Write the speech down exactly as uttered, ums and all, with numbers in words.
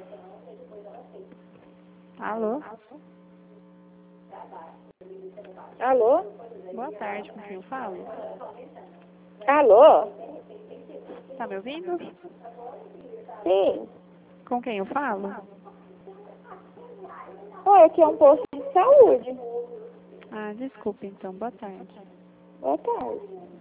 Alô? Alô? Boa tarde, com quem eu falo? Alô? Tá me ouvindo? Sim. Com quem eu falo? Oi, aqui é um posto de saúde. Ah, desculpa então, boa tarde. Boa tarde.